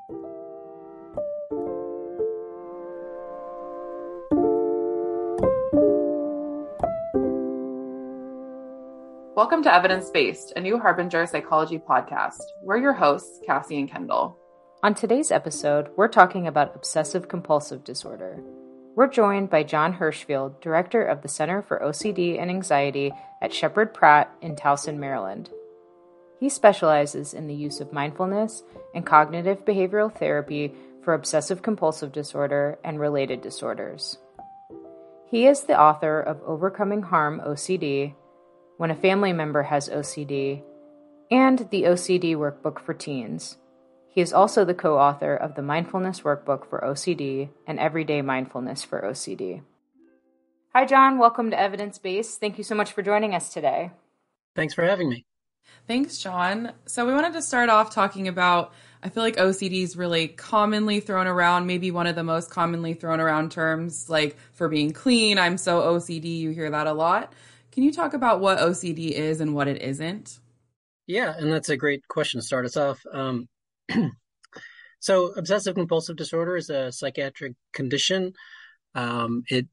Welcome to Evidence Based, a new Harbinger psychology podcast. We're your hosts, Cassie and Kendall. On today's episode, we're talking about obsessive-compulsive disorder. We're joined by John Hirschfield, director of the Center for OCD and Anxiety at Sheppard Pratt in Towson, Maryland. He specializes in the use of mindfulness and cognitive behavioral therapy for obsessive-compulsive disorder and related disorders. He is the author of Overcoming Harm OCD, When a Family Member Has OCD, and the OCD Workbook for Teens. He is also the co-author of the Mindfulness Workbook for OCD and Everyday Mindfulness for OCD. Hi, John. Welcome to Evidence Based. Thank you so much for joining us today. Thanks for having me. Thanks, John. So we wanted to start off talking about, I feel like OCD is really commonly thrown around, maybe one of the most commonly thrown around terms, like for being clean. I'm so OCD. You hear that a lot. Can you talk about what OCD is and what it isn't? Yeah, and that's a great question to start us off. So obsessive compulsive disorder is a psychiatric condition. The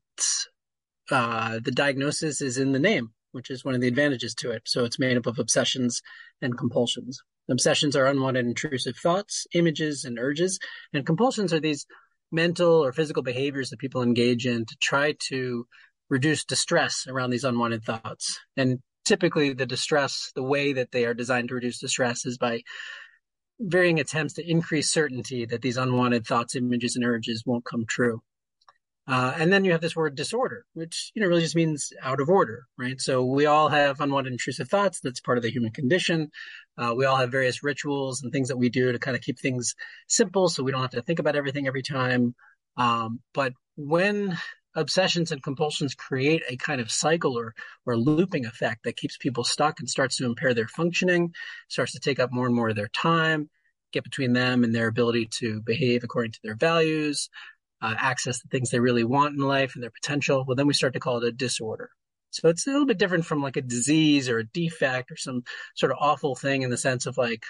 diagnosis is in the name, which is one of the advantages to it. So it's made up of obsessions and compulsions. Obsessions are unwanted intrusive thoughts, images, and urges. And compulsions are these mental or physical behaviors that people engage in to try to reduce distress around these unwanted thoughts. And typically the way that they are designed to reduce distress is by varying attempts to increase certainty that these unwanted thoughts, images, and urges won't come true. And then you have this word disorder, which really just means out of order, right? So we all have unwanted intrusive thoughts. That's part of the human condition. We all have various rituals and things that we do to kind of keep things simple so we don't have to think about everything every time. But when obsessions and compulsions create a kind of cycle or looping effect that keeps people stuck and starts to impair their functioning, starts to take up more and more of their time, get between them and their ability to behave according to their values, access the things they really want in life and their potential, well, then we start to call it a disorder. So it's a little bit different from like a disease or a defect or some sort of awful thing in the sense of like,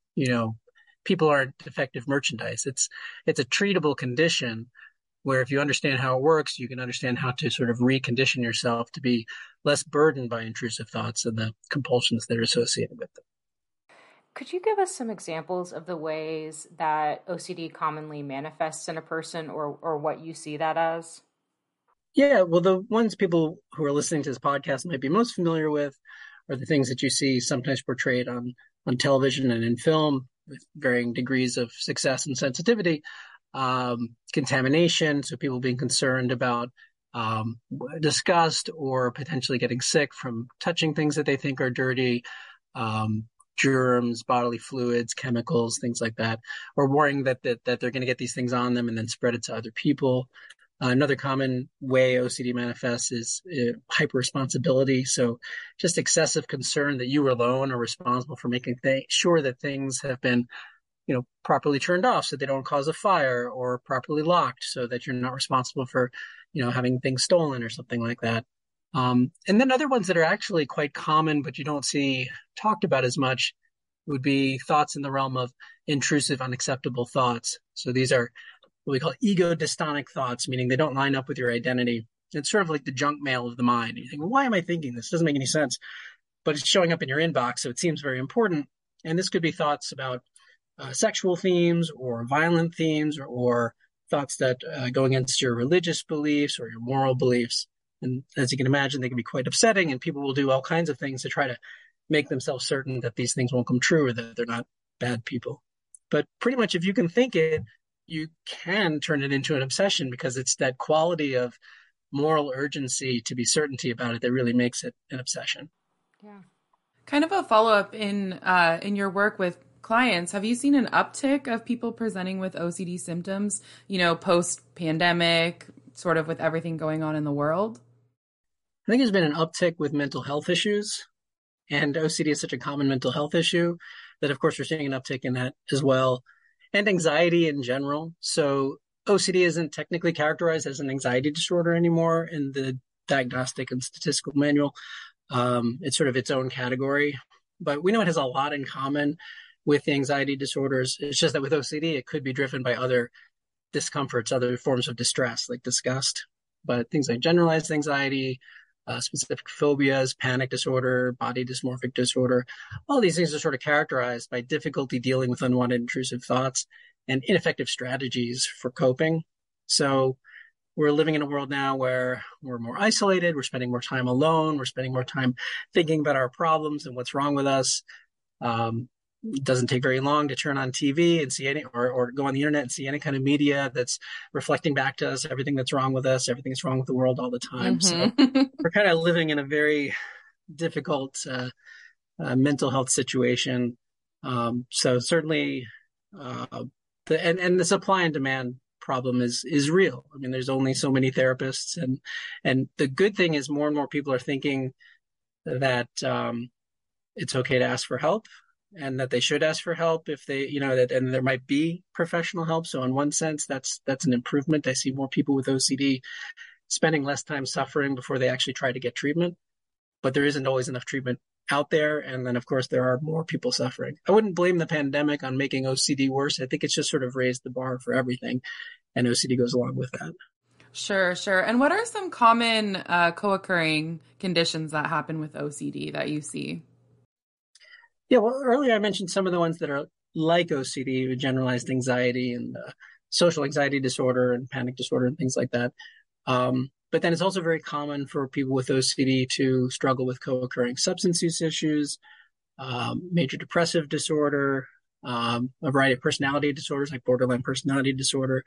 people aren't defective merchandise. It's a treatable condition where if you understand how it works, you can understand how to sort of recondition yourself to be less burdened by intrusive thoughts and the compulsions that are associated with them. Could you give us some examples of the ways that OCD commonly manifests in a person or what you see that as? Yeah, well, the ones people who are listening to this podcast might be most familiar with are the things that you see sometimes portrayed on television and in film with varying degrees of success and sensitivity. Contamination, so people being concerned about disgust or potentially getting sick from touching things that they think are dirty, germs, bodily fluids, chemicals, things like that, or worrying that they're going to get these things on them and then spread it to other people. Another common way OCD manifests is hyperresponsibility. So just excessive concern that you alone are responsible for making sure that things have been properly turned off so they don't cause a fire, or properly locked so that you're not responsible for, having things stolen or something like that. And then other ones that are actually quite common, but you don't see talked about as much, would be thoughts in the realm of intrusive, unacceptable thoughts. So these are what we call ego dystonic thoughts, meaning they don't line up with your identity. It's sort of like the junk mail of the mind. You think, well, why am I thinking this? It doesn't make any sense, but it's showing up in your inbox, so it seems very important. And this could be thoughts about sexual themes or violent themes or thoughts that go against your religious beliefs or your moral beliefs. And as you can imagine, they can be quite upsetting, and people will do all kinds of things to try to make themselves certain that these things won't come true or that they're not bad people. But pretty much if you can think it, you can turn it into an obsession, because it's that quality of moral urgency to be certainty about it that really makes it an obsession. Yeah. Kind of a follow-up in your work with clients, have you seen an uptick of people presenting with OCD symptoms, post-pandemic, sort of with everything going on in the world? I think there's been an uptick with mental health issues, and OCD is such a common mental health issue that, of course, we're seeing an uptick in that as well, and anxiety in general. So OCD isn't technically characterized as an anxiety disorder anymore in the Diagnostic and Statistical Manual. It's sort of its own category, but we know it has a lot in common with the anxiety disorders. It's just that with OCD, it could be driven by other discomforts, other forms of distress, like disgust. But things like generalized anxiety, specific phobias, panic disorder, body dysmorphic disorder, all these things are sort of characterized by difficulty dealing with unwanted intrusive thoughts and ineffective strategies for coping. So we're living in a world now where we're more isolated, we're spending more time alone, we're spending more time thinking about our problems and what's wrong with us. It doesn't take very long to turn on TV and see any, or go on the internet and see any kind of media that's reflecting back to us everything that's wrong with us, everything that's wrong with the world all the time. So we're kind of living in a very difficult mental health situation. So certainly, the supply and demand problem is real. I mean, there's only so many therapists, and the good thing is more and more people are thinking that it's okay to ask for help, and that they should ask for help if they, that, and there might be professional help. So in one sense, that's an improvement. I see more people with OCD spending less time suffering before they actually try to get treatment, but there isn't always enough treatment out there. And then, of course, there are more people suffering. I wouldn't blame the pandemic on making OCD worse. I think it's just sort of raised the bar for everything, and OCD goes along with that. Sure. And what are some common co-occurring conditions that happen with OCD that you see? Yeah, well, earlier I mentioned some of the ones that are like OCD, with generalized anxiety and social anxiety disorder and panic disorder and things like that. But then it's also very common for people with OCD to struggle with co-occurring substance use issues, major depressive disorder, a variety of personality disorders like borderline personality disorder.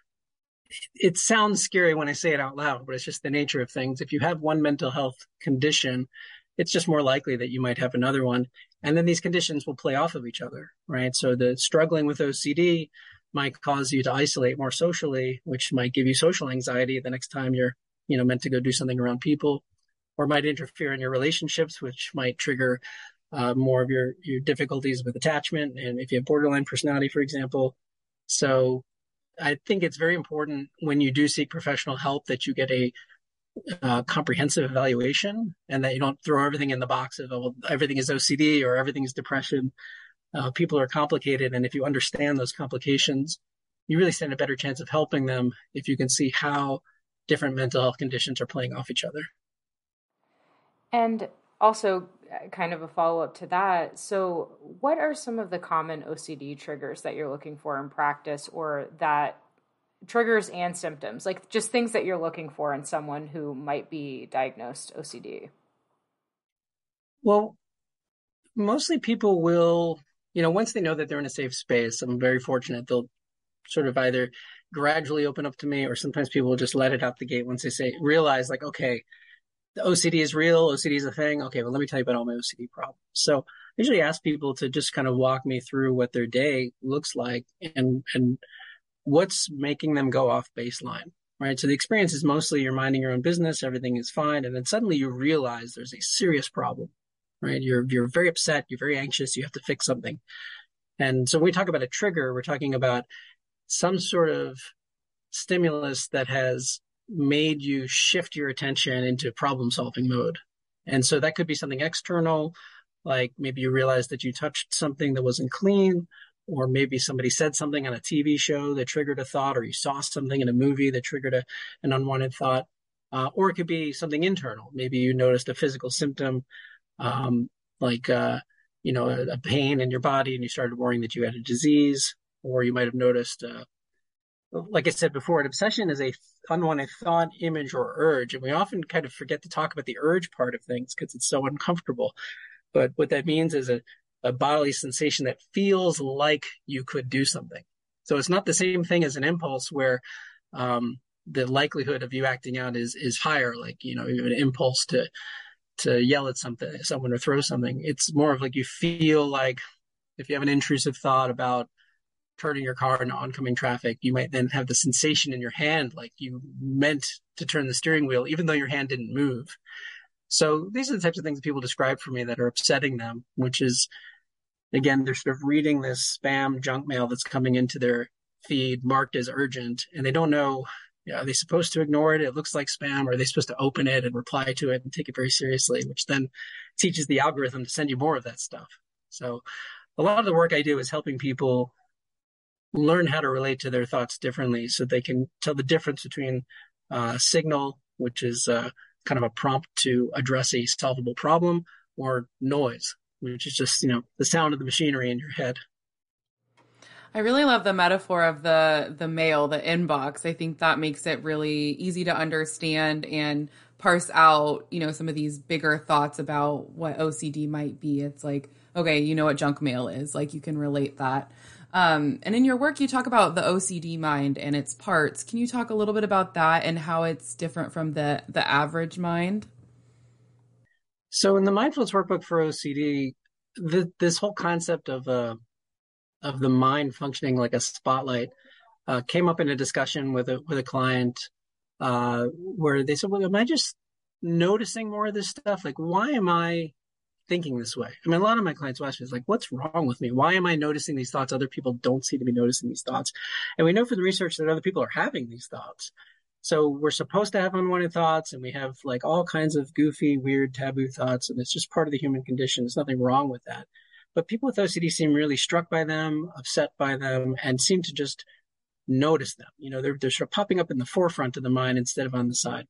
It sounds scary when I say it out loud, but it's just the nature of things. If you have one mental health condition, it's just more likely that you might have another one. And then these conditions will play off of each other, right? So the struggling with OCD might cause you to isolate more socially, which might give you social anxiety the next time you're, meant to go do something around people, or might interfere in your relationships, which might trigger more of your difficulties with attachment. And if you have borderline personality, for example. So I think it's very important when you do seek professional help that you get a comprehensive evaluation, and that you don't throw everything in the box of, well, everything is OCD or everything is depression. People are complicated, and if you understand those complications, you really stand a better chance of helping them if you can see how different mental health conditions are playing off each other. And also, kind of a follow-up to that, so what are some of the common OCD triggers that you're looking for in practice, or that triggers and symptoms, like just things that you're looking for in someone who might be diagnosed OCD? Well, mostly people will, once they know that they're in a safe space, I'm very fortunate, they'll sort of either gradually open up to me, or sometimes people will just let it out the gate once they realize like, okay, the OCD is real, OCD is a thing. Okay, well, let me tell you about all my OCD problems. So I usually ask people to just kind of walk me through what their day looks like and what's making them go off baseline, right? So the experience is mostly you're minding your own business, everything is fine, and then suddenly you realize there's a serious problem, right? You're very upset, you're very anxious, you have to fix something. And so when we talk about a trigger, we're talking about some sort of stimulus that has made you shift your attention into problem-solving mode. And so that could be something external, like maybe you realized that you touched something that wasn't clean, or maybe somebody said something on a TV show that triggered a thought, or you saw something in a movie that triggered an unwanted thought. Or it could be something internal. Maybe you noticed a physical symptom, like a pain in your body, and you started worrying that you had a disease. Or you might have noticed, like I said before, an obsession is a unwanted thought, image, or urge. And we often kind of forget to talk about the urge part of things because it's so uncomfortable. But what that means is a bodily sensation that feels like you could do something. So it's not the same thing as an impulse where the likelihood of you acting out is higher, like, you have an impulse to yell at someone or throw something. It's more of like you feel like if you have an intrusive thought about turning your car into oncoming traffic, you might then have the sensation in your hand like you meant to turn the steering wheel, even though your hand didn't move. So these are the types of things that people describe for me that are upsetting them, which is, again, they're sort of reading this spam junk mail that's coming into their feed marked as urgent, and they don't know, are they supposed to ignore it? It looks like spam. Or are they supposed to open it and reply to it and take it very seriously, which then teaches the algorithm to send you more of that stuff. So a lot of the work I do is helping people learn how to relate to their thoughts differently so they can tell the difference between signal, which is kind of a prompt to address a solvable problem, or noise, which is just, the sound of the machinery in your head. I really love the metaphor of the mail, the inbox. I think that makes it really easy to understand and parse out, some of these bigger thoughts about what OCD might be. It's like, okay, you know what junk mail is. Like you can relate that. And in your work, you talk about the OCD mind and its parts. Can you talk a little bit about that and how it's different from the average mind? So in the mindfulness workbook for OCD, this whole concept of the mind functioning like a spotlight came up in a discussion with a client where they said, "Well, am I just noticing more of this stuff? Like, why am I thinking this way?" I mean, a lot of my clients will ask me, like, "What's wrong with me? Why am I noticing these thoughts? Other people don't seem to be noticing these thoughts." And we know from the research that other people are having these thoughts. So we're supposed to have unwanted thoughts, and we have like all kinds of goofy, weird, taboo thoughts, and it's just part of the human condition. There's nothing wrong with that. But people with OCD seem really struck by them, upset by them, and seem to just notice them. They're sort of popping up in the forefront of the mind instead of on the side.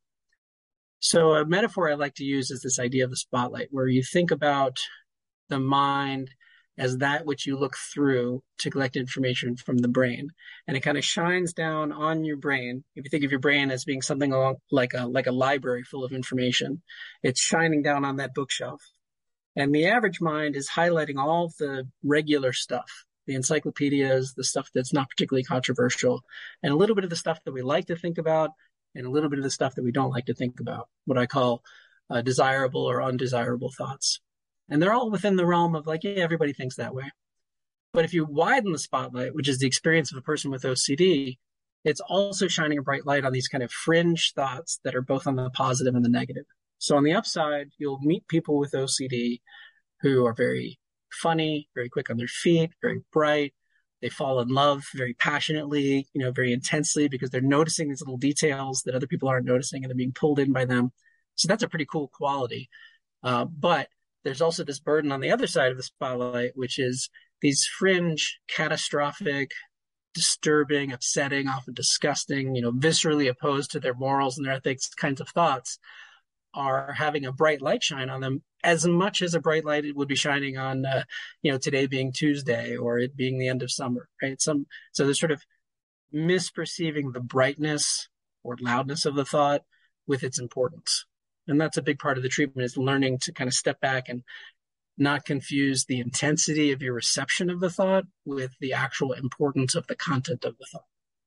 So a metaphor I like to use is this idea of the spotlight, where you think about the mind as that which you look through to collect information from the brain. And it kind of shines down on your brain. If you think of your brain as being something along like a library full of information, it's shining down on that bookshelf. And the average mind is highlighting all of the regular stuff, the encyclopedias, the stuff that's not particularly controversial, and a little bit of the stuff that we like to think about, and a little bit of the stuff that we don't like to think about, what I call desirable or undesirable thoughts. And they're all within the realm of like, yeah, everybody thinks that way. But if you widen the spotlight, which is the experience of a person with OCD, it's also shining a bright light on these kind of fringe thoughts that are both on the positive and the negative. So on the upside, you'll meet people with OCD who are very funny, very quick on their feet, very bright. They fall in love very passionately, very intensely because they're noticing these little details that other people aren't noticing and they're being pulled in by them. So that's a pretty cool quality. But there's also this burden on the other side of the spotlight, which is these fringe, catastrophic, disturbing, upsetting, often disgusting, viscerally opposed to their morals and their ethics kinds of thoughts are having a bright light shine on them as much as a bright light it would be shining on, today being Tuesday or it being the end of summer, right? So they're sort of misperceiving the brightness or loudness of the thought with its importance. And that's a big part of the treatment is learning to kind of step back and not confuse the intensity of your reception of the thought with the actual importance of the content of the thought.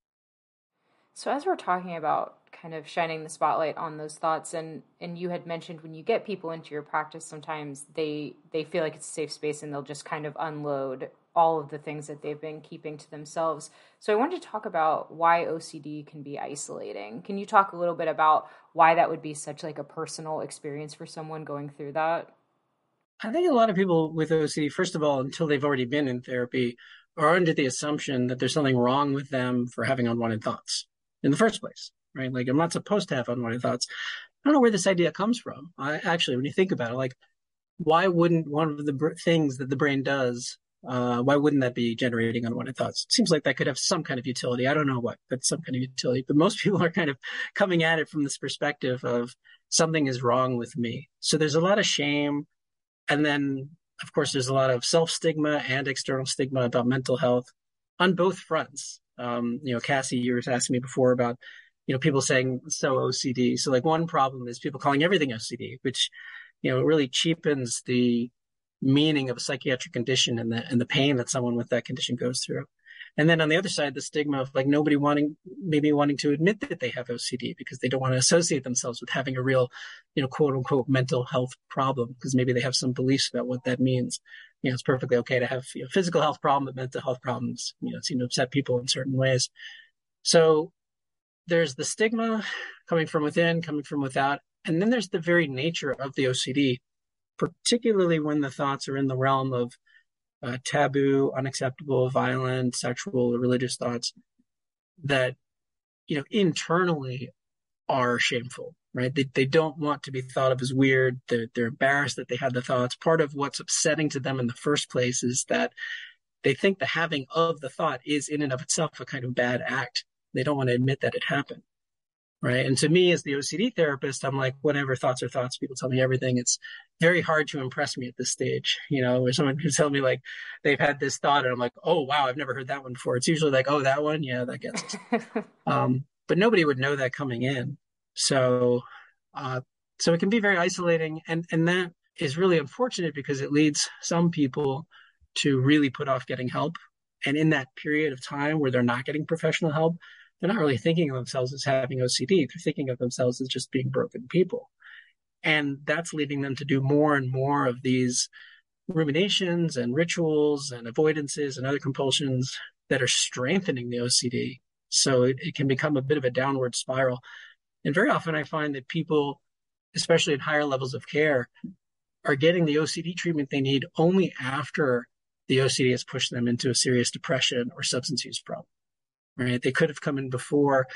So as we're talking about kind of shining the spotlight on those thoughts, and you had mentioned when you get people into your practice, sometimes they feel like it's a safe space and they'll just kind of unload all of the things that they've been keeping to themselves. So I wanted to talk about why OCD can be isolating. Can you talk a little bit about why that would be such like a personal experience for someone going through that? I think a lot of people with OCD, first of all, until they've already been in therapy, are under the assumption that there's something wrong with them for having unwanted thoughts in the first place, right? Like I'm not supposed to have unwanted thoughts. I don't know where this idea comes from. Actually, when you think about it, like why wouldn't one of the things that the brain does, why wouldn't that be generating unwanted thoughts? It seems like that could have some kind of utility. I don't know what, but some kind of utility. But most people are kind of coming at it from this perspective of something is wrong with me. So there's a lot of shame. And then, of course, there's a lot of self-stigma and external stigma about mental health on both fronts. Cassie, you were asking me before about, people saying so OCD. So like one problem is people calling everything OCD, which, really cheapens the meaning of a psychiatric condition and the pain that someone with that condition goes through. And then on the other side, the stigma of like nobody wanting to admit that they have OCD because they don't want to associate themselves with having a real, quote unquote mental health problem because maybe they have some beliefs about what that means. It's perfectly okay to have physical health problem, but mental health problems, seem to upset people in certain ways. So there's the stigma coming from within, coming from without. And then there's the very nature of the OCD, particularly when the thoughts are in the realm of taboo, unacceptable, violent, sexual, or religious thoughts that, internally are shameful, right? They don't want to be thought of as weird. They're embarrassed that they had the thoughts. Part of what's upsetting to them in the first place is that they think the having of the thought is in and of itself a kind of bad act. They don't want to admit that it happened. Right. And to me, as the OCD therapist, I'm like, whatever, thoughts are thoughts. People tell me everything. It's very hard to impress me at this stage. Where someone can tell me like they've had this thought and I'm like, oh, wow, I've never heard that one before. It's usually like, oh, that one. Yeah, that gets us. But nobody would know that coming in. So, so it can be very isolating. And that is really unfortunate because it leads some people to really put off getting help. And in that period of time where they're not getting professional help, they're not really thinking of themselves as having OCD. They're thinking of themselves as just being broken people. And that's leading them to do more and more of these ruminations and rituals and avoidances and other compulsions that are strengthening the OCD. So it can become a bit of a downward spiral. And very often I find that people, especially at higher levels of care, are getting the OCD treatment they need only after the OCD has pushed them into a serious depression or substance use problem. Right? They could have come in before,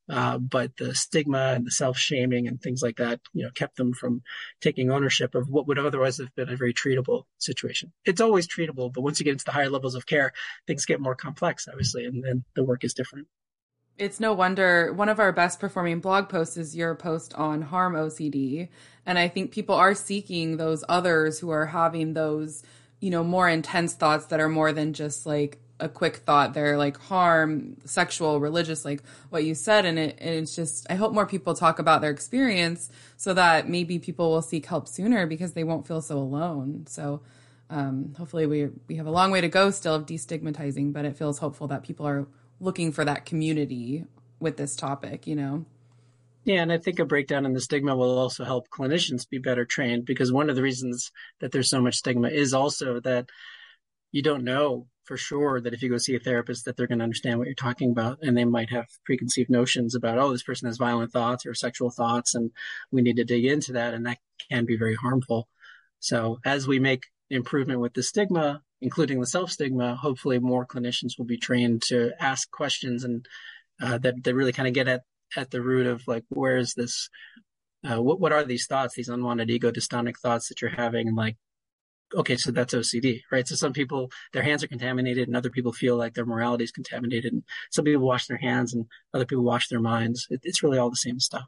but the stigma and the self-shaming and things like that, kept them from taking ownership of what would otherwise have been a very treatable situation. It's always treatable, but once you get into the higher levels of care, things get more complex, obviously, and then the work is different. It's no wonder one of our best performing blog posts is your post on harm OCD. And I think people are seeking those others who are having those, more intense thoughts that are more than just like a quick thought. They're like harm, sexual, religious, like what you said. And it's just, I hope more people talk about their experience so that maybe people will seek help sooner because they won't feel so alone. So hopefully we have a long way to go still of destigmatizing, but it feels hopeful that people are looking for that community with this topic, Yeah, and I think a breakdown in the stigma will also help clinicians be better trained, because one of the reasons that there's so much stigma is also that you don't know for sure that if you go see a therapist that they're going to understand what you're talking about, and they might have preconceived notions about, oh, this person has violent thoughts or sexual thoughts, and we need to dig into that, and that can be very harmful. So as we make improvement with the stigma, including the self-stigma, hopefully more clinicians will be trained to ask questions and that really kind of get at the root of like, where is this, what are these thoughts, these unwanted ego dystonic thoughts that you're having? And like, okay, so that's OCD, right? So some people, their hands are contaminated and other people feel like their morality is contaminated. And some people wash their hands and other people wash their minds. It's really all the same stuff.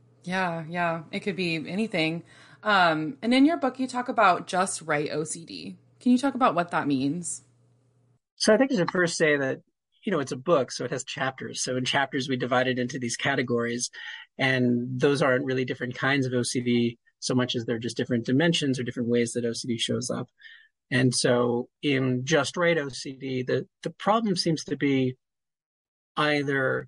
Yeah. It could be anything. And in your book, you talk about just right OCD. Can you talk about what that means? So I think I should first say that, it's a book, so it has chapters. So in chapters, we divide it into these categories, and those aren't really different kinds of OCD so much as they're just different dimensions or different ways that OCD shows up. And so in just right OCD, the problem seems to be either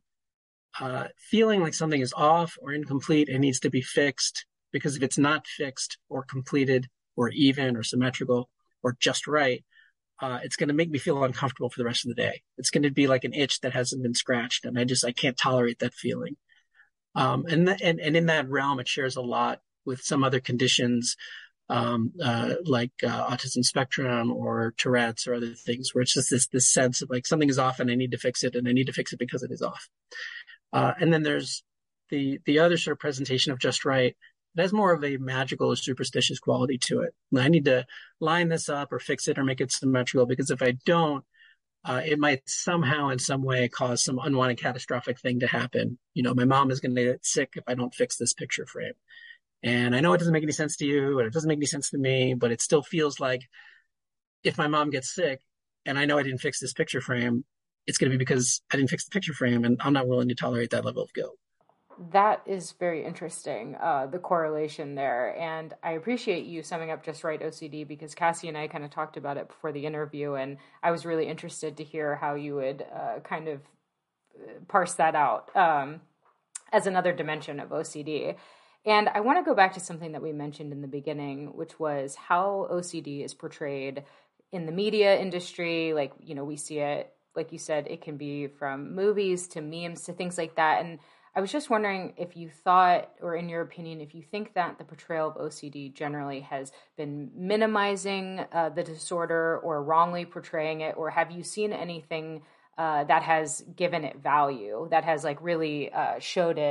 feeling like something is off or incomplete and needs to be fixed, because if it's not fixed or completed or even or symmetrical or just right, it's going to make me feel uncomfortable for the rest of the day. It's going to be like an itch that hasn't been scratched, and I can't tolerate that feeling. And in that realm, it shares a lot with some other conditions, like autism spectrum or Tourette's or other things, where it's just this sense of like something is off and I need to fix it, and I need to fix it because it is off. And then there's the other sort of presentation of just right. It has more of a magical or superstitious quality to it. I need to line this up or fix it or make it symmetrical, because if I don't, it might somehow in some way cause some unwanted catastrophic thing to happen. My mom is going to get sick if I don't fix this picture frame. And I know it doesn't make any sense to you, and it doesn't make any sense to me, but it still feels like if my mom gets sick and I know I didn't fix this picture frame, it's going to be because I didn't fix the picture frame, and I'm not willing to tolerate that level of guilt. That is very interesting, the correlation there. And I appreciate you summing up just right OCD, because Cassie and I kind of talked about it before the interview, and I was really interested to hear how you would kind of parse that out as another dimension of OCD. And I want to go back to something that we mentioned in the beginning, which was how OCD is portrayed in the media industry. Like, we see it, like you said, it can be from movies to memes to things like that. And I was just wondering if you thought, or in your opinion, if you think that the portrayal of OCD generally has been minimizing the disorder or wrongly portraying it, or have you seen anything that has given it value, that has like really showed it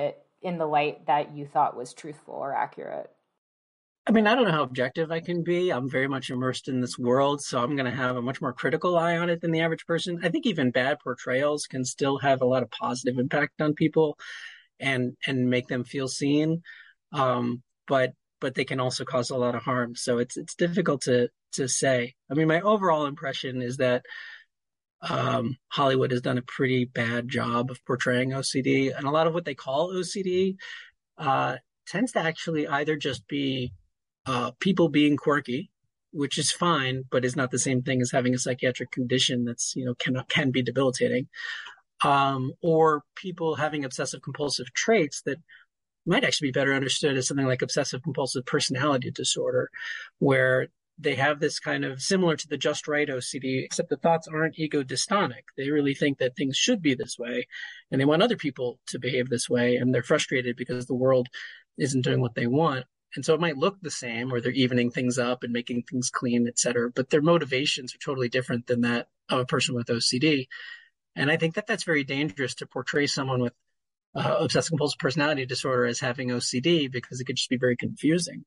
in the light that you thought was truthful or accurate? I mean, I don't know how objective I can be. I'm very much immersed in this world, so I'm going to have a much more critical eye on it than the average person. I think even bad portrayals can still have a lot of positive impact on people and make them feel seen. But they can also cause a lot of harm. So it's difficult to say. I mean, my overall impression is that Hollywood has done a pretty bad job of portraying OCD, and a lot of what they call OCD tends to actually either just be people being quirky, which is fine, but is not the same thing as having a psychiatric condition that's can be debilitating, or people having obsessive compulsive traits that might actually be better understood as something like obsessive compulsive personality disorder, where they have this kind of similar to the just right OCD, except the thoughts aren't ego dystonic. They really think that things should be this way, and they want other people to behave this way, and they're frustrated because the world isn't doing what they want. And so it might look the same, or they're evening things up and making things clean, et cetera, but their motivations are totally different than that of a person with OCD. And I think that that's very dangerous to portray someone with obsessive compulsive personality disorder as having OCD, because it could just be very confusing.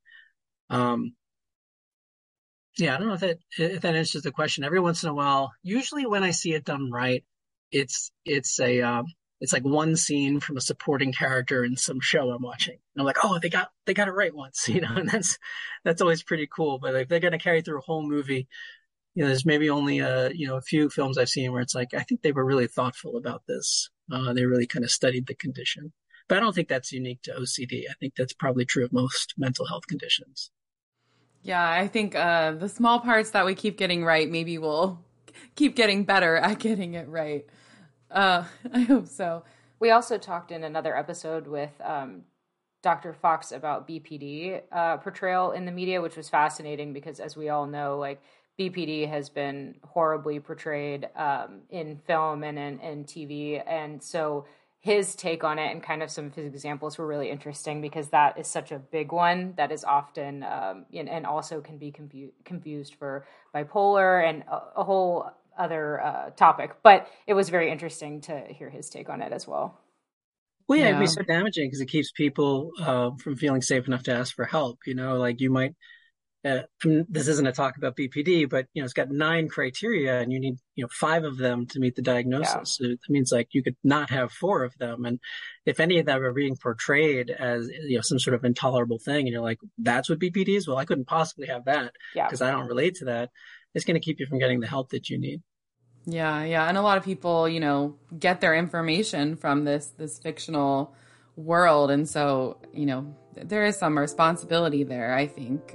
Yeah, I don't know if that answers the question. Every once in a while, usually when I see it done right, it's like one scene from a supporting character in some show I'm watching. And I'm like, oh, they got it right once, and that's always pretty cool. But if they're going to carry through a whole movie, there's maybe only a few films I've seen where it's like, I think they were really thoughtful about this. They really kind of studied the condition. But I don't think that's unique to OCD. I think that's probably true of most mental health conditions. Yeah, I think the small parts that we keep getting right, maybe we'll keep getting better at getting it right. I hope so. We also talked in another episode with Dr. Fox about BPD portrayal in the media, which was fascinating because, as we all know, like BPD has been horribly portrayed in film and in TV. And so his take on it and kind of some of his examples were really interesting, because that is such a big one that is often and also can be confused for bipolar and a whole other topic. But it was very interesting to hear his take on it as well. Well, yeah, it'd be so damaging because it keeps people from feeling safe enough to ask for help. Like you might, this isn't a talk about BPD, but it's got 9 criteria and you need 5 of them to meet the diagnosis. Yeah. So it means like you could not have 4 of them, and if any of them are being portrayed as some sort of intolerable thing, and you're like, that's what BPD is, well, I couldn't possibly have that because I don't relate to that. It's going to keep you from getting the help that you need. Yeah. And a lot of people, get their information from this fictional world. And so, there is some responsibility there, I think.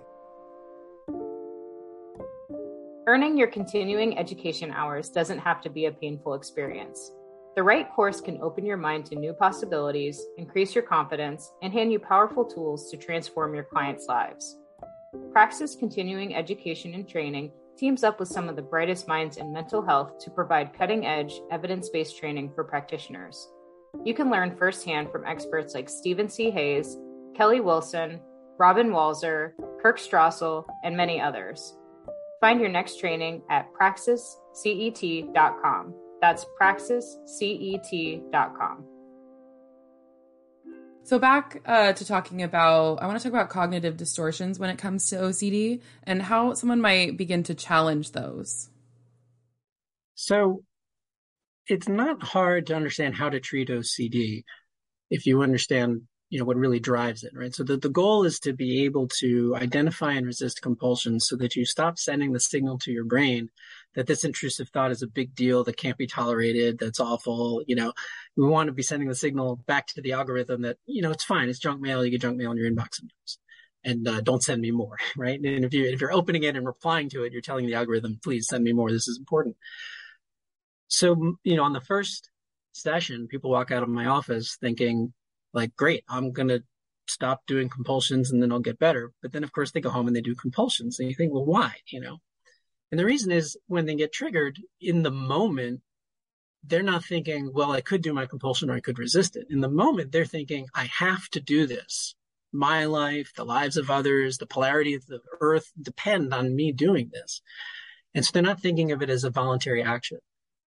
Earning your continuing education hours doesn't have to be a painful experience. The right course can open your mind to new possibilities, increase your confidence, and hand you powerful tools to transform your clients' lives. Praxis Continuing Education and Training teams up with some of the brightest minds in mental health to provide cutting-edge, evidence-based training for practitioners. You can learn firsthand from experts like Stephen C. Hayes, Kelly Wilson, Robin Walzer, Kirk Strassel, and many others. Find your next training at praxiscet.com. That's praxiscet.com. So back to talking about, I want to talk about cognitive distortions when it comes to OCD and how someone might begin to challenge those. So it's not hard to understand how to treat OCD if you understand, what really drives it, right? So the goal is to be able to identify and resist compulsions so that you stop sending the signal to your brain that this intrusive thought is a big deal, that can't be tolerated, that's awful. We want to be sending the signal back to the algorithm that, it's fine. It's junk mail. You get junk mail in your inbox sometimes. And don't send me more, right? And if you're opening it and replying to it, you're telling the algorithm, please send me more. This is important. So, on the first session, people walk out of my office thinking, like, great, I'm going to stop doing compulsions and then I'll get better. But then, of course, they go home and they do compulsions. And you think, well, why? And the reason is when they get triggered in the moment, they're not thinking, well, I could do my compulsion or I could resist it. In the moment, they're thinking, I have to do this. My life, the lives of others, the polarity of the earth depend on me doing this. And so they're not thinking of it as a voluntary action.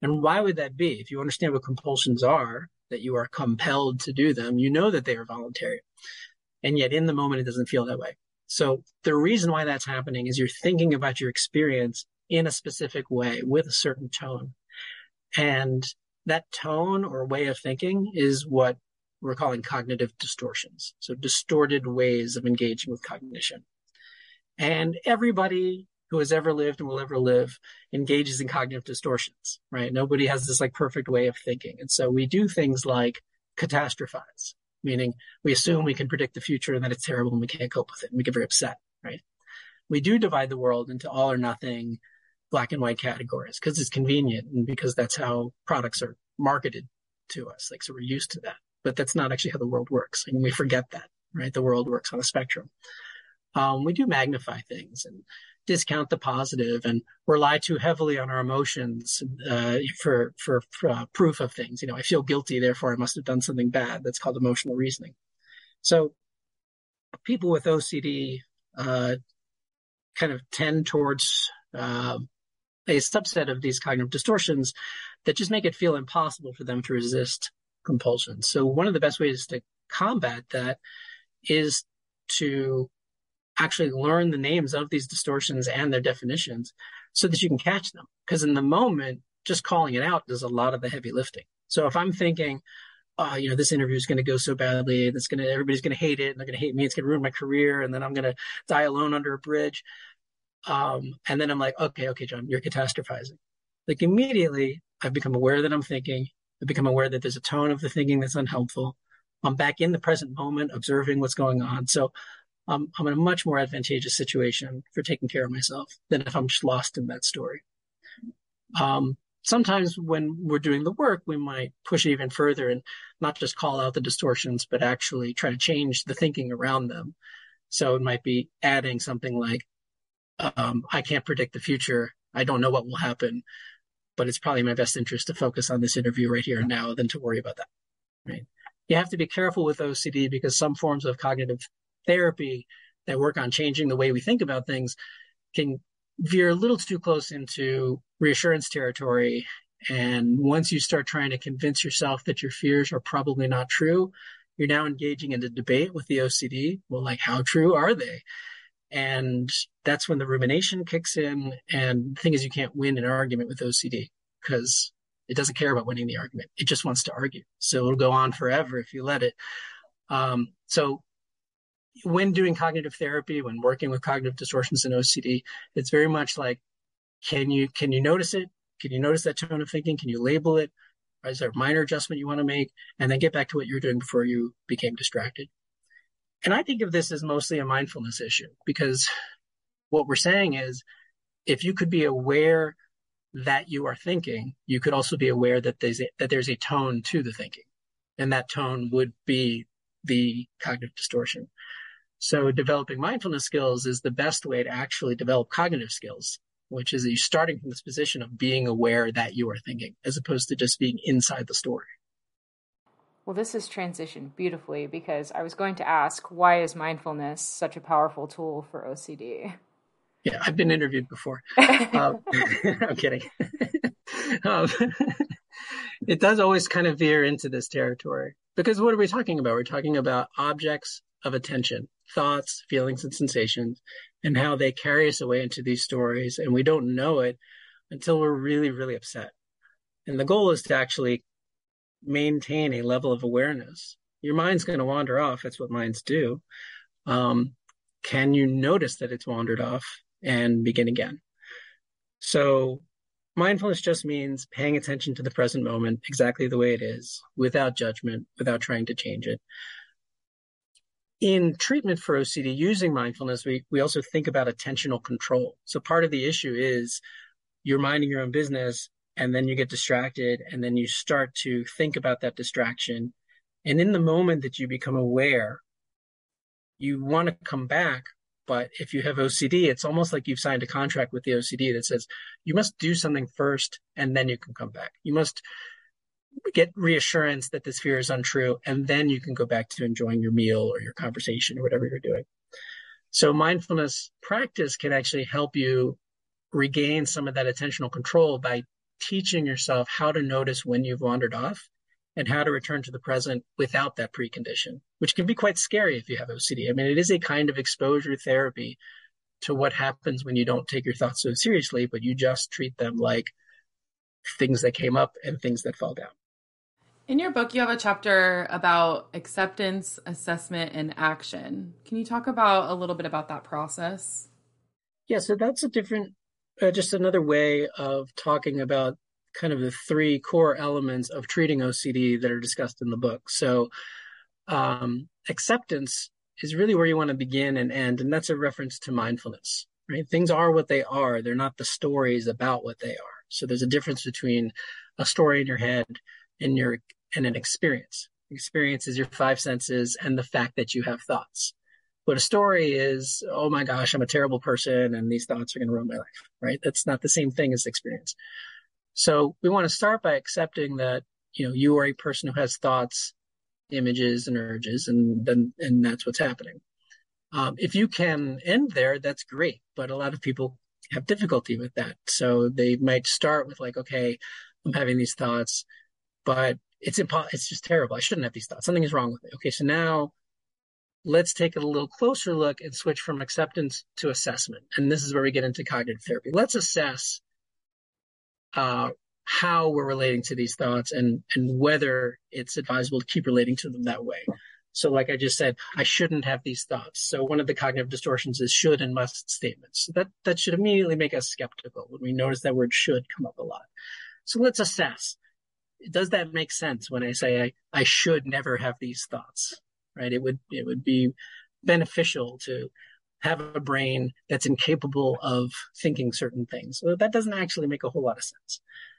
And why would that be? If you understand what compulsions are, that you are compelled to do them, you know that they are voluntary. And yet in the moment, it doesn't feel that way. So the reason why that's happening is you're thinking about your experience in a specific way with a certain tone. And that tone or way of thinking is what we're calling cognitive distortions. So distorted ways of engaging with cognition. And everybody who has ever lived and will ever live engages in cognitive distortions, right? Nobody has this like perfect way of thinking. And so we do things like catastrophize, meaning we assume we can predict the future and that it's terrible and we can't cope with it and we get very upset, right? We do divide the world into all or nothing, black and white categories because it's convenient and because that's how products are marketed to us. Like, so we're used to that, but that's not actually how the world works. And we forget that, right? The world works on a spectrum. We do magnify things and discount the positive and rely too heavily on our emotions for proof of things. I feel guilty, therefore I must have done something bad. That's called emotional reasoning. So people with OCD kind of tend towards a subset of these cognitive distortions that just make it feel impossible for them to resist compulsion. So one of the best ways to combat that is to actually learn the names of these distortions and their definitions so that you can catch them. Because in the moment, just calling it out does a lot of the heavy lifting. So if I'm thinking, this interview is going to go so badly, and everybody's going to hate it, and they're going to hate me, it's going to ruin my career, and then I'm going to die alone under a bridge. And then I'm like, okay, John, you're catastrophizing. Like immediately, I've become aware that I'm thinking. I've become aware that there's a tone of the thinking that's unhelpful. I'm back in the present moment, observing what's going on. So I'm in a much more advantageous situation for taking care of myself than if I'm just lost in that story. Sometimes when we're doing the work, we might push it even further and not just call out the distortions, but actually try to change the thinking around them. So it might be adding something like, I can't predict the future. I don't know what will happen, but it's probably in my best interest to focus on this interview right here and now than to worry about that. Right? You have to be careful with OCD because some forms of cognitive therapy that work on changing the way we think about things can veer a little too close into reassurance territory. And once you start trying to convince yourself that your fears are probably not true, you're now engaging in a debate with the OCD. Well, like, how true are they? And that's when the rumination kicks in. And the thing is, you can't win an argument with OCD because it doesn't care about winning the argument. It just wants to argue. So it'll go on forever if you let it. So when doing cognitive therapy, when working with cognitive distortions in OCD, it's very much like, can you notice it? Can you notice that tone of thinking? Can you label it? Or is there a minor adjustment you want to make? And then get back to what you were doing before you became distracted. And I think of this as mostly a mindfulness issue because what we're saying is if you could be aware that you are thinking, you could also be aware that there's a tone to the thinking. And that tone would be the cognitive distortion. So developing mindfulness skills is the best way to actually develop cognitive skills, which is you're starting from this position of being aware that you are thinking, as opposed to just being inside the story. Well, this has transitioned beautifully because I was going to ask, why is mindfulness such a powerful tool for OCD? Yeah, I've been interviewed before. I'm kidding. It does always kind of veer into this territory because what are we talking about? We're talking about objects of attention, thoughts, feelings, and sensations, and how they carry us away into these stories. And we don't know it until we're really, really upset. And the goal is to actually maintain a level of awareness. Your mind's going to wander off. That's what minds do. Can you notice that it's wandered off and begin again? So mindfulness just means paying attention to the present moment exactly the way it is, without judgment, without trying to change it. In treatment for OCD, using mindfulness, we also think about attentional control. So part of the issue is you're minding your own business and then you get distracted and then you start to think about that distraction. And in the moment that you become aware, you want to come back. But if you have OCD, it's almost like you've signed a contract with the OCD that says you must do something first and then you can come back. You must get reassurance that this fear is untrue, and then you can go back to enjoying your meal or your conversation or whatever you're doing. So mindfulness practice can actually help you regain some of that attentional control by teaching yourself how to notice when you've wandered off and how to return to the present without that precondition, which can be quite scary if you have OCD. I mean, it is a kind of exposure therapy to what happens when you don't take your thoughts so seriously, but you just treat them like things that came up and things that fall down. In your book, you have a chapter about acceptance, assessment, and action. Can you talk about a little bit about that process? Yeah, so that's a different, just another way of talking about kind of the three core elements of treating OCD that are discussed in the book. So acceptance is really where you want to begin and end, and that's a reference to mindfulness, right? Things are what they are. They're not the stories about what they are. So there's a difference between a story in your head and an experience. Experience is your five senses and the fact that you have thoughts. But a story is, oh my gosh, I'm a terrible person and these thoughts are going to ruin my life, right? That's not the same thing as experience. So we want to start by accepting that, you are a person who has thoughts, images, and urges, and that's what's happening. If you can end there, that's great. But a lot of people have difficulty with that. So they might start with like, okay, I'm having these thoughts, but it's just terrible. I shouldn't have these thoughts. Something is wrong with me. Okay, so now let's take a little closer look and switch from acceptance to assessment. And this is where we get into cognitive therapy. Let's assess how we're relating to these thoughts and whether it's advisable to keep relating to them that way. So like I just said, I shouldn't have these thoughts. So one of the cognitive distortions is should and must statements. So that should immediately make us skeptical when we notice that word should come up a lot. So let's assess. Does that make sense when I say I should never have these thoughts, right? It would be beneficial to have a brain that's incapable of thinking certain things. So that doesn't actually make a whole lot of sense.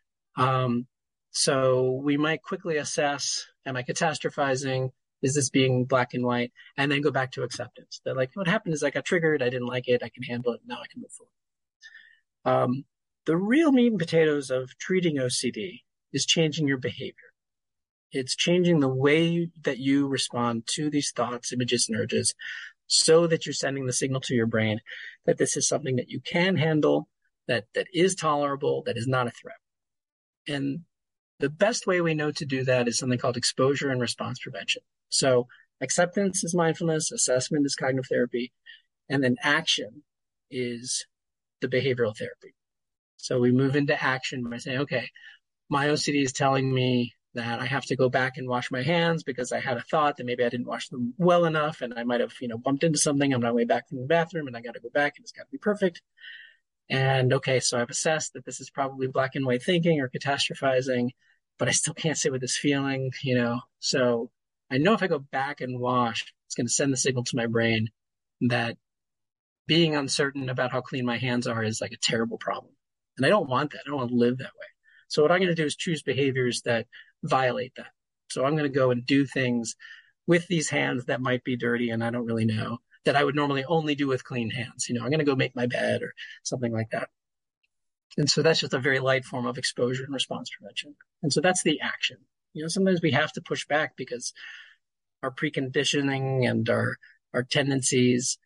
So we might quickly assess, am I catastrophizing? Is this being black and white? And then go back to acceptance. That like, what happened is I got triggered. I didn't like it. I can handle it. Now I can move forward. The real meat and potatoes of treating OCD is changing your behavior. It's changing the way that you respond to these thoughts, images, and urges so that you're sending the signal to your brain that this is something that you can handle, that is tolerable, that is not a threat. And the best way we know to do that is something called exposure and response prevention. So acceptance is mindfulness, assessment is cognitive therapy, and then action is the behavioral therapy. So we move into action by saying, okay, my OCD is telling me that I have to go back and wash my hands because I had a thought that maybe I didn't wash them well enough and I might have, bumped into something on my way back from the bathroom and I got to go back and it's got to be perfect. And okay, so I've assessed that this is probably black and white thinking or catastrophizing, but I still can't sit with this feeling, So I know if I go back and wash, it's going to send the signal to my brain that being uncertain about how clean my hands are is like a terrible problem. And I don't want that. I don't want to live that way. So what I'm going to do is choose behaviors that violate that. So I'm going to go and do things with these hands that might be dirty and I don't really know that I would normally only do with clean hands. I'm going to go make my bed or something like that. And so that's just a very light form of exposure and response prevention. And so that's the action. Sometimes we have to push back because our preconditioning and our tendencies,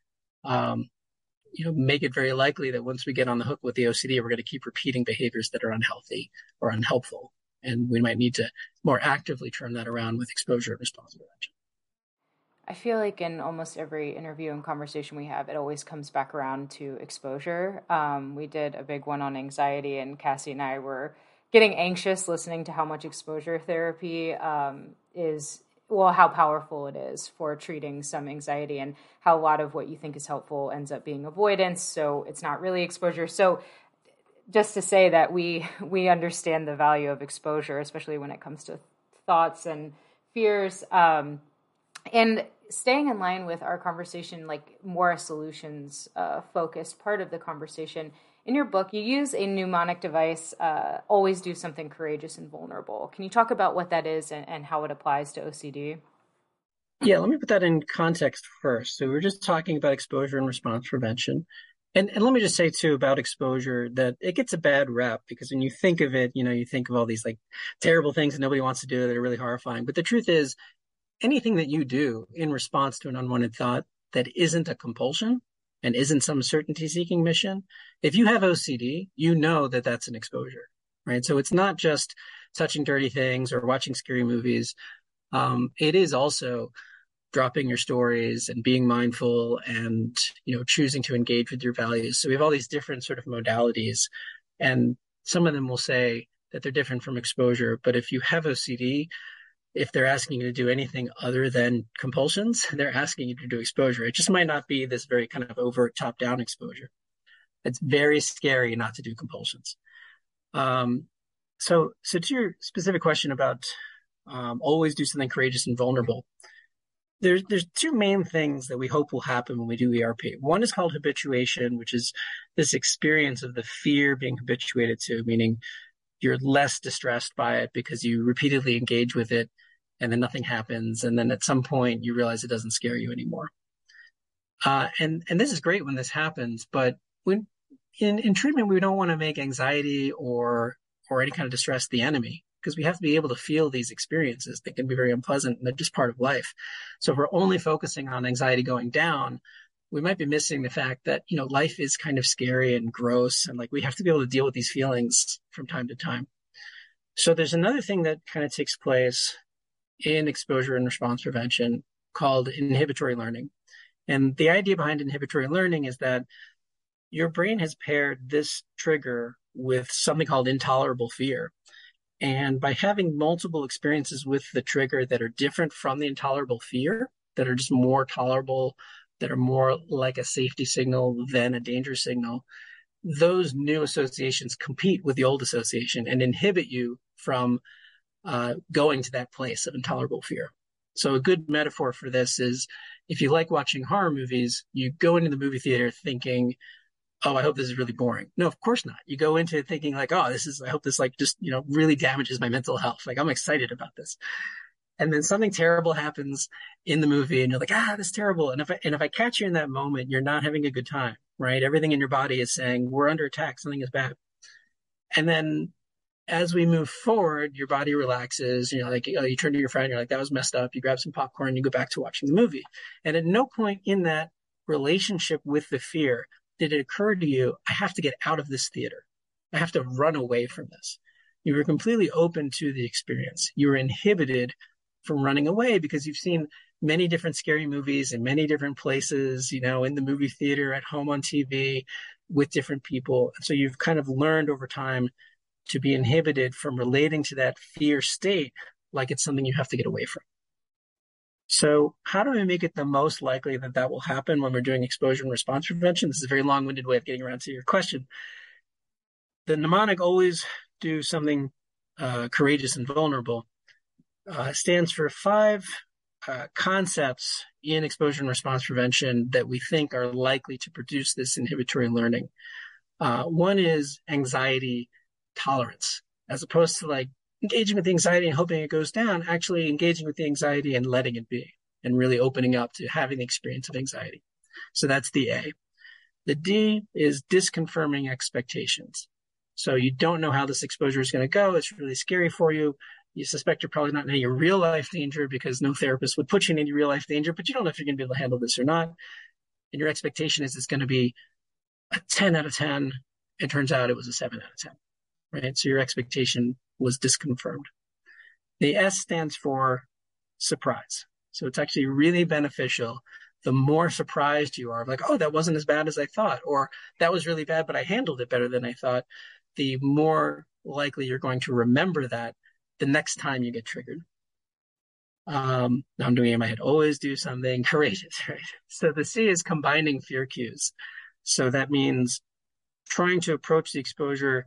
make it very likely that once we get on the hook with the OCD, we're going to keep repeating behaviors that are unhealthy or unhelpful. And we might need to more actively turn that around with exposure and response prevention. I feel like in almost every interview and conversation we have, it always comes back around to exposure. We did a big one on anxiety, and Cassie and I were getting anxious listening to how much exposure therapy how powerful it is for treating some anxiety and how a lot of what you think is helpful ends up being avoidance. So it's not really exposure. So just to say that we understand the value of exposure, especially when it comes to thoughts and fears, and staying in line with our conversation, like more a solutions focused part of the conversation. In your book, you use a mnemonic device, always do something courageous and vulnerable. Can you talk about what that is and how it applies to OCD? Yeah, let me put that in context first. So we're just talking about exposure and response prevention. And let me just say, too, about exposure that it gets a bad rep because when you think of it, you think of all these like terrible things that nobody wants to do that are really horrifying. But the truth is, anything that you do in response to an unwanted thought that isn't a compulsion and isn't some certainty-seeking mission, if you have OCD, you know that that's an exposure. right? So it's not just touching dirty things or watching scary movies. It is also dropping your stories and being mindful and, choosing to engage with your values. So we have all these different sort of modalities, and some of them will say that they're different from exposure. But if you have OCD, if they're asking you to do anything other than compulsions, they're asking you to do exposure. It just might not be this very kind of overt top-down exposure. It's very scary not to do compulsions. So to your specific question about always do something courageous and vulnerable, there's two main things that we hope will happen when we do ERP. One is called habituation, which is this experience of the fear being habituated to, meaning you're less distressed by it because you repeatedly engage with it and then nothing happens. And then at some point you realize it doesn't scare you anymore. And this is great when this happens, but when in treatment, we don't want to make anxiety or any kind of distress the enemy, because we have to be able to feel these experiences. They can be very unpleasant and they're just part of life. So if we're only focusing on anxiety going down, we might be missing the fact that, life is kind of scary and gross, and like we have to be able to deal with these feelings from time to time. So there's another thing that kind of takes place in exposure and response prevention called inhibitory learning. And the idea behind inhibitory learning is that your brain has paired this trigger with something called intolerable fear. And by having multiple experiences with the trigger that are different from the intolerable fear, that are just more tolerable, that are more like a safety signal than a danger signal, those new associations compete with the old association and inhibit you from going to that place of intolerable fear. So a good metaphor for this is, if you like watching horror movies, you go into the movie theater thinking, oh, I hope this is really boring. No, of course not. You go into it thinking like, oh, I hope this just, really damages my mental health. Like, I'm excited about this. And then something terrible happens in the movie and you're like, this is terrible. And if I catch you in that moment, you're not having a good time, right? Everything in your body is saying, we're under attack. Something is bad. And then as we move forward, your body relaxes, you turn to your friend, you're like, that was messed up. You grab some popcorn, you go back to watching the movie. And at no point in that relationship with the fear did it occur to you, I have to get out of this theater. I have to run away from this. You were completely open to the experience. You were inhibited from running away because you've seen many different scary movies in many different places, in the movie theater, at home on TV, with different people. And so you've kind of learned over time to be inhibited from relating to that fear state like it's something you have to get away from. So how do we make it the most likely that will happen when we're doing exposure and response prevention? This is a very long-winded way of getting around to your question. The mnemonic, always do something courageous and vulnerable, stands for 5 concepts in exposure and response prevention that we think are likely to produce this inhibitory learning. One is anxiety tolerance, as opposed to like engaging with the anxiety and hoping it goes down, actually engaging with the anxiety and letting it be, and really opening up to having the experience of anxiety. So that's the A. The D is disconfirming expectations. So you don't know how this exposure is going to go. It's really scary for you. You suspect you're probably not in any real life danger because no therapist would put you in any real life danger, but you don't know if you're going to be able to handle this or not. And your expectation is it's going to be a 10 out of 10. It turns out it was a 7 out of 10. Right? So your expectation was disconfirmed. The S stands for surprise. So it's actually really beneficial. The more surprised you are, like, oh, that wasn't as bad as I thought, or that was really bad, but I handled it better than I thought, the more likely you're going to remember that the next time you get triggered. Now I'm doing it in my head. Always do something courageous, right? So the C is combining fear cues. So that means trying to approach the exposure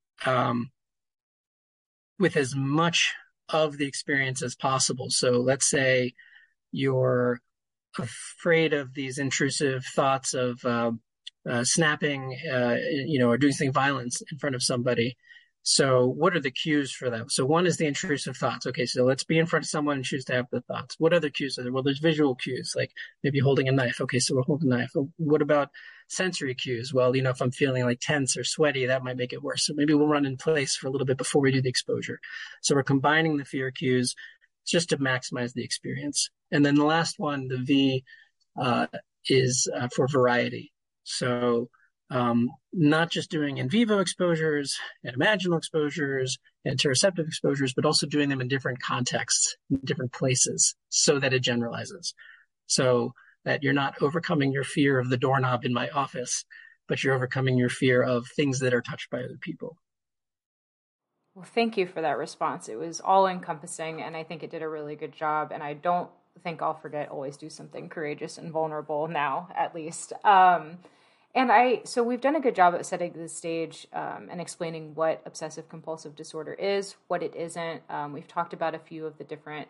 with as much of the experience as possible. So let's say you're afraid of these intrusive thoughts of snapping, or doing something violent in front of somebody. So what are the cues for that? So one is the intrusive thoughts. Okay, so let's be in front of someone and choose to have the thoughts. What other cues are there? Well, there's visual cues, like maybe holding a knife. Okay, so we'll hold a knife. What about sensory cues? Well, if I'm feeling like tense or sweaty, that might make it worse. So maybe we'll run in place for a little bit before we do the exposure. So we're combining the fear cues just to maximize the experience. And then the last one, the V, is for variety. So not just doing in vivo exposures and imaginal exposures and interoceptive exposures, but also doing them in different contexts, in different places, so that it generalizes. So that you're not overcoming your fear of the doorknob in my office, but you're overcoming your fear of things that are touched by other people. Well, thank you for that response. It was all encompassing, and I think it did a really good job. And I don't think I'll forget always do something courageous and vulnerable now, at least. So we've done a good job at setting the stage and explaining what obsessive compulsive disorder is, what it isn't. We've talked about a few of the different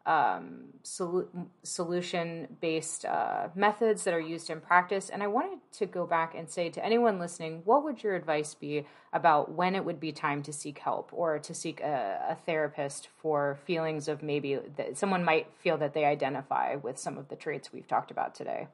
solution-based methods that are used in practice. And I wanted to go back and say to anyone listening, what would your advice be about when it would be time to seek help or to seek a therapist for feelings of maybe that someone might feel that they identify with some of the traits we've talked about today?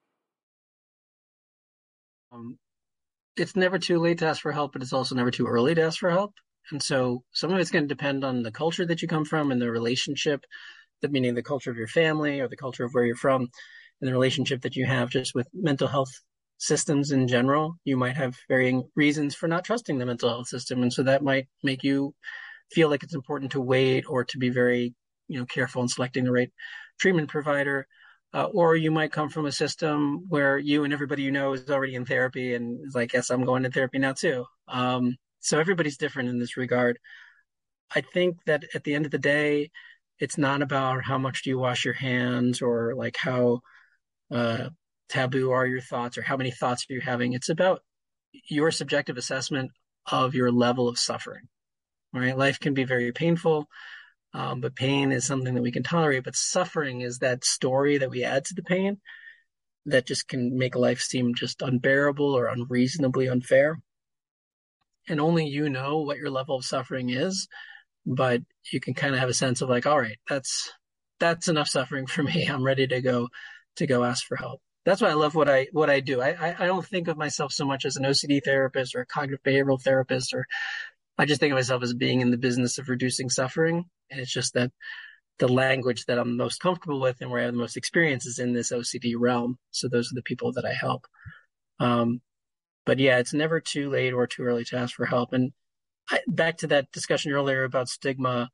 It's never too late to ask for help, but it's also never too early to ask for help. And so some of it's going to depend on the culture that you come from and the relationship, that meaning the culture of your family or the culture of where you're from and the relationship that you have just with mental health systems in general. You might have varying reasons for not trusting the mental health system. And so that might make you feel like it's important to wait or to be very, careful in selecting the right treatment provider. Or you might come from a system where you and everybody you know is already in therapy and is like, yes, I'm going to therapy now too. So everybody's different in this regard. I think that at the end of the day, it's not about how much do you wash your hands or like how taboo are your thoughts or how many thoughts are you having. It's about your subjective assessment of your level of suffering. Right? Life can be very painful. But pain is something that we can tolerate. But suffering is that story that we add to the pain that just can make life seem just unbearable or unreasonably unfair. And only you know what your level of suffering is, but you can kind of have a sense of like, all right, that's enough suffering for me. I'm ready to go ask for help. That's why I love what I do. I don't think of myself so much as an OCD therapist or a cognitive behavioral therapist, or I just think of myself as being in the business of reducing suffering. And it's just that the language that I'm most comfortable with and where I have the most experience is in this OCD realm. So those are the people that I help. But yeah, it's never too late or too early to ask for help. And back to that discussion earlier about stigma,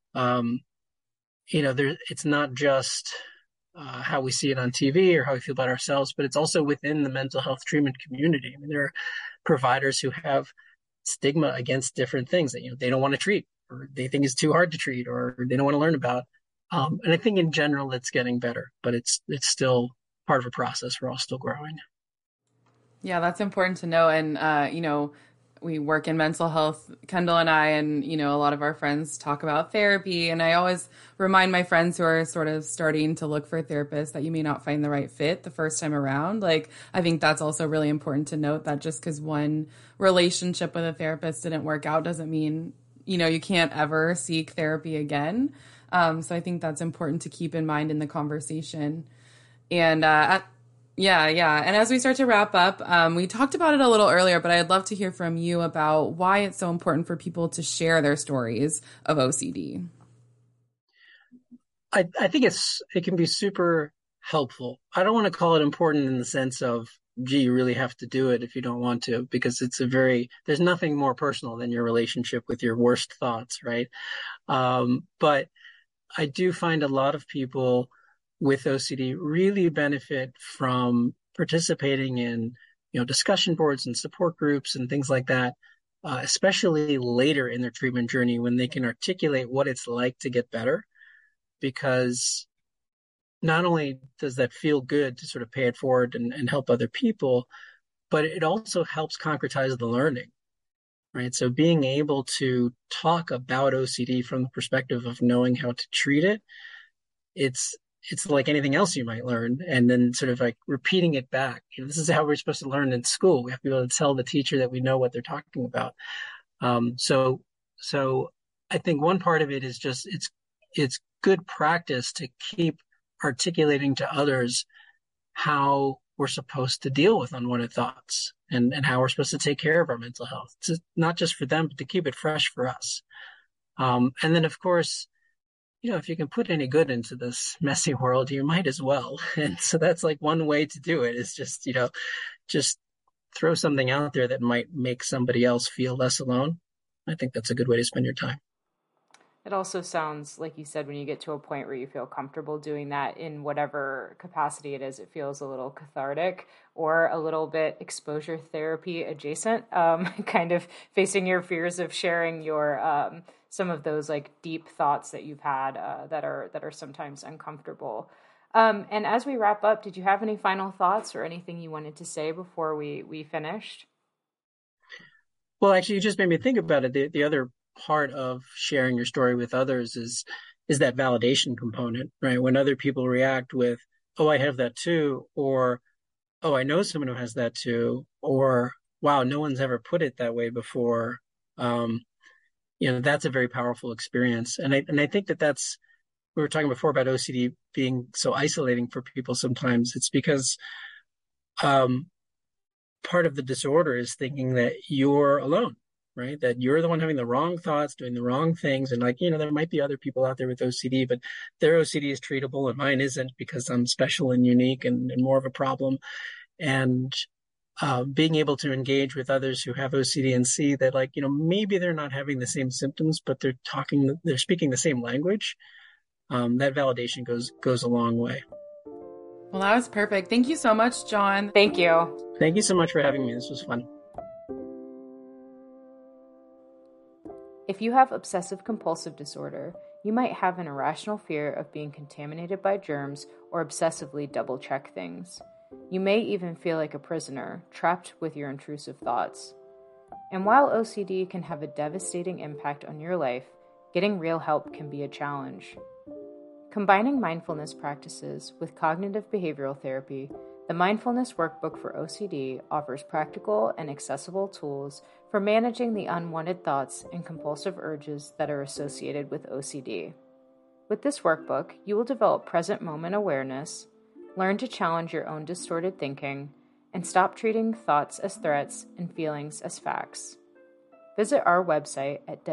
it's not just how we see it on TV or how we feel about ourselves, but it's also within the mental health treatment community. I mean, there are providers who have stigma against different things that they don't want to treat, or they think it's too hard to treat, or they don't want to learn about. And I think in general it's getting better, but it's still part of a process. We're all still growing. Yeah, that's important to know. And we work in mental health, Kendall and I, and a lot of our friends talk about therapy. And I always remind my friends who are sort of starting to look for therapists that you may not find the right fit the first time around. Like, I think that's also really important to note, that just because one relationship with a therapist didn't work out doesn't mean you can't ever seek therapy again. So I think that's important to keep in mind in the conversation. And yeah. And as we start to wrap up, we talked about it a little earlier, but I'd love to hear from you about why it's so important for people to share their stories of OCD. I think it can be super helpful. I don't want to call it important in the sense of, gee, you really have to do it if you don't want to, because there's nothing more personal than your relationship with your worst thoughts, right? But I do find a lot of people with OCD really benefit from participating in, discussion boards and support groups and things like that, especially later in their treatment journey when they can articulate what it's like to get better. Because not only does that feel good to sort of pay it forward and help other people, but it also helps concretize the learning, right? So being able to talk about OCD from the perspective of knowing how to treat it, it's like anything else you might learn, and then sort of like repeating it back. This is how we're supposed to learn in school. We have to be able to tell the teacher that we know what they're talking about. So I think one part of it is just it's good practice to keep articulating to others how we're supposed to deal with unwanted thoughts and how we're supposed to take care of our mental health. It's not just for them, but to keep it fresh for us. And then, of course, if you can put any good into this messy world, you might as well. And so that's like one way to do it is just throw something out there that might make somebody else feel less alone, I think that's a good way to spend your time. It also sounds like you said, when you get to a point where you feel comfortable doing that in whatever capacity it is, it feels a little cathartic or a little bit exposure therapy adjacent, kind of facing your fears of sharing your some of those like deep thoughts that you've had that are sometimes uncomfortable. And as we wrap up, did you have any final thoughts or anything you wanted to say before we finished? Well, actually, you just made me think about it. The other part of sharing your story with others is that validation component, right? When other people react with, "Oh, I have that too," or "Oh, I know someone who has that too," or "Wow, no one's ever put it that way before." Um, that's a very powerful experience. And I think that's, we were talking before about OCD being so isolating for people sometimes. It's because part of the disorder is thinking that you're alone, right? That you're the one having the wrong thoughts, doing the wrong things. And there might be other people out there with OCD, but their OCD is treatable and mine isn't because I'm special and unique and more of a problem. And being able to engage with others who have OCD and see that, maybe they're not having the same symptoms, but they're speaking the same language. That validation goes a long way. Well, that was perfect. Thank you so much, John. Thank you. Thank you so much for having me. This was fun. If you have obsessive compulsive disorder, you might have an irrational fear of being contaminated by germs or obsessively double-check things. You may even feel like a prisoner, trapped with your intrusive thoughts. And while OCD can have a devastating impact on your life, getting real help can be a challenge. Combining mindfulness practices with cognitive behavioral therapy, the Mindfulness Workbook for OCD offers practical and accessible tools for managing the unwanted thoughts and compulsive urges that are associated with OCD. With this workbook, you will develop present moment awareness, learn to challenge your own distorted thinking, and stop treating thoughts as threats and feelings as facts. Visit our website at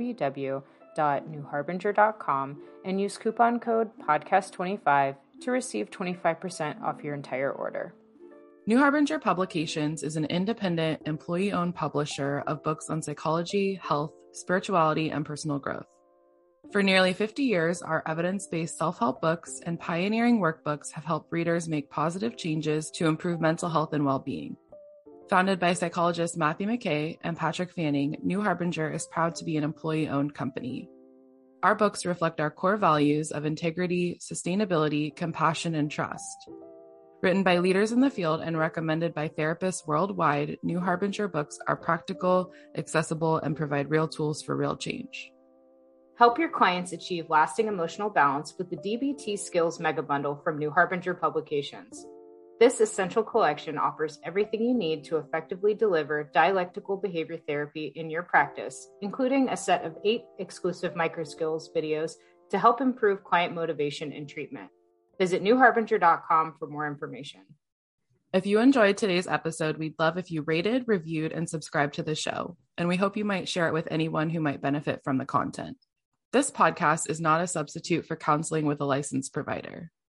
www.newharbinger.com and use coupon code podcast25 to receive 25% off your entire order. New Harbinger Publications is an independent, employee-owned publisher of books on psychology, health, spirituality, and personal growth. For nearly 50 years, our evidence-based self-help books and pioneering workbooks have helped readers make positive changes to improve mental health and well-being. Founded by psychologists Matthew McKay and Patrick Fanning, New Harbinger is proud to be an employee-owned company. Our books reflect our core values of integrity, sustainability, compassion, and trust. Written by leaders in the field and recommended by therapists worldwide, New Harbinger books are practical, accessible, and provide real tools for real change. Help your clients achieve lasting emotional balance with the DBT Skills Mega Bundle from New Harbinger Publications. This essential collection offers everything you need to effectively deliver dialectical behavior therapy in your practice, including a set of 8 exclusive microskills videos to help improve client motivation and treatment. Visit newharbinger.com for more information. If you enjoyed today's episode, we'd love if you rated, reviewed, and subscribed to the show, and we hope you might share it with anyone who might benefit from the content. This podcast is not a substitute for counseling with a licensed provider.